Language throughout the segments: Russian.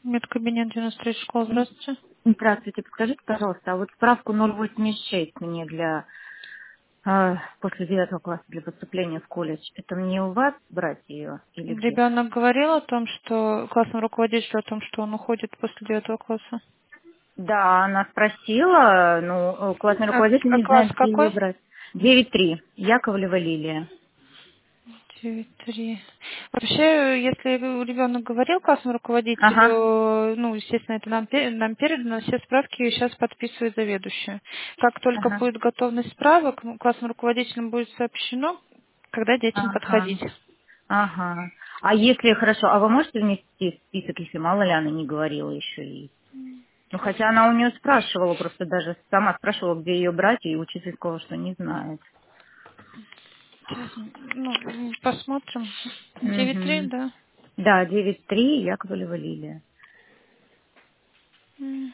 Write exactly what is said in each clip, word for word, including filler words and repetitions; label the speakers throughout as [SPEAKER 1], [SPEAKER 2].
[SPEAKER 1] Медкабинет девяносто три школа, здравствуйте.
[SPEAKER 2] Здравствуйте, подскажите, пожалуйста, а вот справку ноль восемьдесят шесть мне для э, после девятого класса для поступления в колледж, это мне у вас брать ее или где?
[SPEAKER 1] Ребенок говорил о том, что классный руководитель о том, что он уходит после девятого класса.
[SPEAKER 2] Да, она спросила, ну, э, классный
[SPEAKER 1] А,
[SPEAKER 2] руководитель
[SPEAKER 1] а
[SPEAKER 2] не
[SPEAKER 1] класс
[SPEAKER 2] знает, где ее
[SPEAKER 1] какой?
[SPEAKER 2] брать. девять три, Яковлева Лилия.
[SPEAKER 1] девять три. Вообще, если ребенок говорил классному
[SPEAKER 2] Ага,
[SPEAKER 1] руководителю, ну, естественно, это нам, пе- нам передано, все справки сейчас подписывает заведующая. Как только
[SPEAKER 2] ага,
[SPEAKER 1] будет готовность справок, ну, классным руководителям будет сообщено, когда детям
[SPEAKER 2] ага,
[SPEAKER 1] подходить.
[SPEAKER 2] ага. А если, хорошо, а вы можете внести в список, если мало ли она не говорила еще и... Ну, хотя она у нее спрашивала, просто даже сама спрашивала, где ее брать, и учитель сказал, что не знает.
[SPEAKER 1] Сейчас, ну, посмотрим. девять три,
[SPEAKER 2] Угу.
[SPEAKER 1] да.
[SPEAKER 2] Да, девять три, Яковлева Лилия.
[SPEAKER 1] М,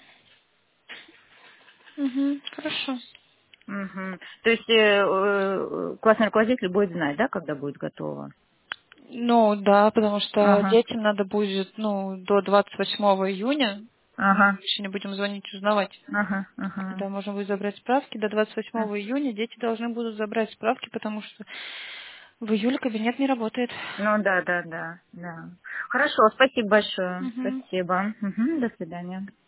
[SPEAKER 1] мгм, хорошо.
[SPEAKER 2] Угу. То есть э, э, классный руководитель будет знать, да, когда будет готово?
[SPEAKER 1] Ну, да, потому что
[SPEAKER 2] Ага,
[SPEAKER 1] детям надо будет, ну, до двадцать восьмого июня,
[SPEAKER 2] ага,
[SPEAKER 1] еще не будем звонить, узнавать,
[SPEAKER 2] ага, ага.
[SPEAKER 1] когда можно будет забрать справки. До двадцать восьмого июня дети должны будут забрать справки, потому что в июле кабинет не работает.
[SPEAKER 2] Ну да, да, да, да. Хорошо, спасибо большое.
[SPEAKER 1] Мгм.
[SPEAKER 2] Спасибо. Мгм, до свидания.